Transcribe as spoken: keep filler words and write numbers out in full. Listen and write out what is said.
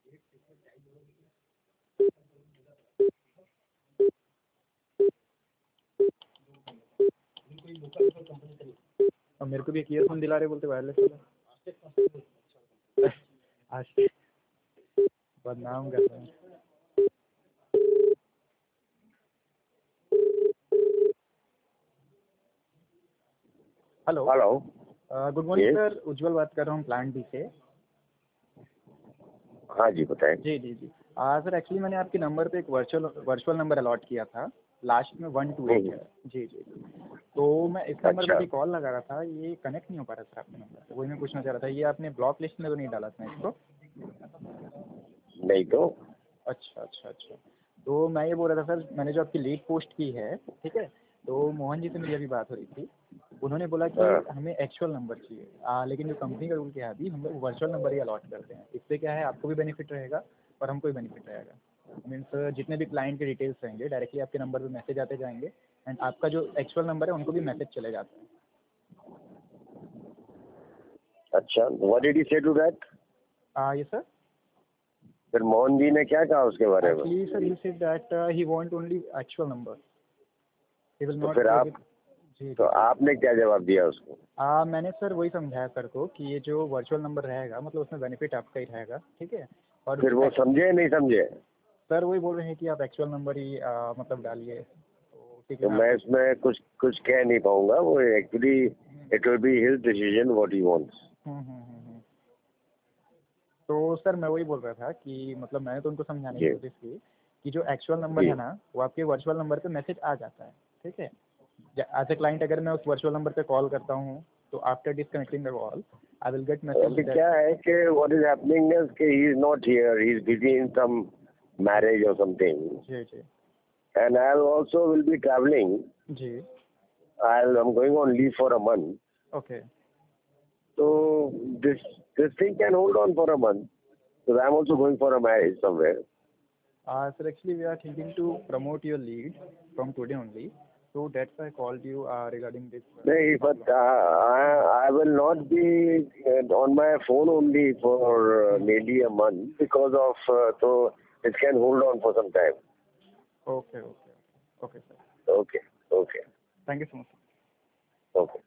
और मेरे को भी एक ईयरफोन दिला रहे बोलते वायरलेस वाला। आज बदनाम कर रहे हैं। Hello hello, good morning Yes. Sir, Ujjwal बात कर रहा हूँ प्लांट बी से। हाँ जी बताएं। जी जी जी आ, सर एक्चुअली मैंने आपके नंबर पे एक वर्चुअल वर्चुअल नंबर अलॉट किया था, लास्ट में वन टू एट है। जी जी तो मैं इस नंबर पे अच्छा। भी कॉल लगा रहा था, ये कनेक्ट नहीं हो पा रहा सर आपके नंबर पे, वही मैं पूछना चाह रहा था। ये आपने ब्लॉक लिस्ट में तो नहीं डाला था इसको? नहीं तो अच्छा अच्छा अच्छा तो मैं ये बोल रहा था सर, मैंने जो आपकी लीड पोस्ट की है, ठीक है, तो मोहन जी से मेरी अभी बात हो रही थी। उन्होंने बोला कि हाँ। हमें एक्चुअल नंबर चाहिए, आ, लेकिन जो कंपनी का रूल क्या है, अभी हम लोग वर्चुअल नंबर ही अलॉट करते हैं। इससे क्या है, आपको भी बेनिफिट रहेगा और हमको भी बेनिफिट रहेगा। मीन्स जितने भी क्लाइंट के डिटेल्स रहेंगे डायरेक्टली आपके नंबर पे मैसेज आते जाएंगे, एंड आपका जो एक्चुअल नंबर है उनको भी मैसेज चले जाता है। अच्छा, व्हाट डिड ही से टू दैट? आ, ये सर फिर मोहन जी ने क्या कहा उसके बारे में? Actually sir he said that he want only actual number, he will तो नॉट फिर गो आप विद। जी तो जी आपने क्या जवाब दिया उसको? आ, मैंने सर वही समझाया सर को कि ये जो वर्चुअल नंबर रहेगा मतलब उसमें बेनिफिट आपका ही रहेगा, ठीक है। और फिर जो वो एक्स- समझे नहीं समझे? सर वही बोल रहे हैं कि आप एक्चुअल नंबर ही आ, मतलब डालिए, तो ठीक है तो मैं मैं आपको। इसमें कुछ कुछ कह नहीं पाऊंगा। वो actually it will be his decision what he wants. Hmm hmm hmm hmm. तो सर मैं वही बोल रहा था कि मतलब मैंने तो उनको समझाने की जी कोशिश की कि जो एक्चुअल नंबर जी है ना वो आपके वर्चुअल नंबर पे मैसेज आ जाता है, ठीक है। एज ए क्लाइंट अगर मैं उस वर्चुअल नंबर पे कॉल करता हूँ तो after disconnecting the call I will get अभी मैसेज। क्या है कि व्हाट इज हैपनिंग इज कि he is not here, he is busy in some marriage और समथिंग, जी जी and I also will be travelling. जी I am going on leave for a month. Okay. So this this thing can hold on for a month because I'm also going for a marriage somewhere. Uh, sir, actually, we are thinking to promote your lead from today only. So that's why I called you uh, regarding this. Uh, No, but uh, I I will not be uh, on my phone only for uh, maybe a month because of uh, so it can hold on for some time. Okay, okay, okay, sir. Okay, okay, Thank you so much. okay.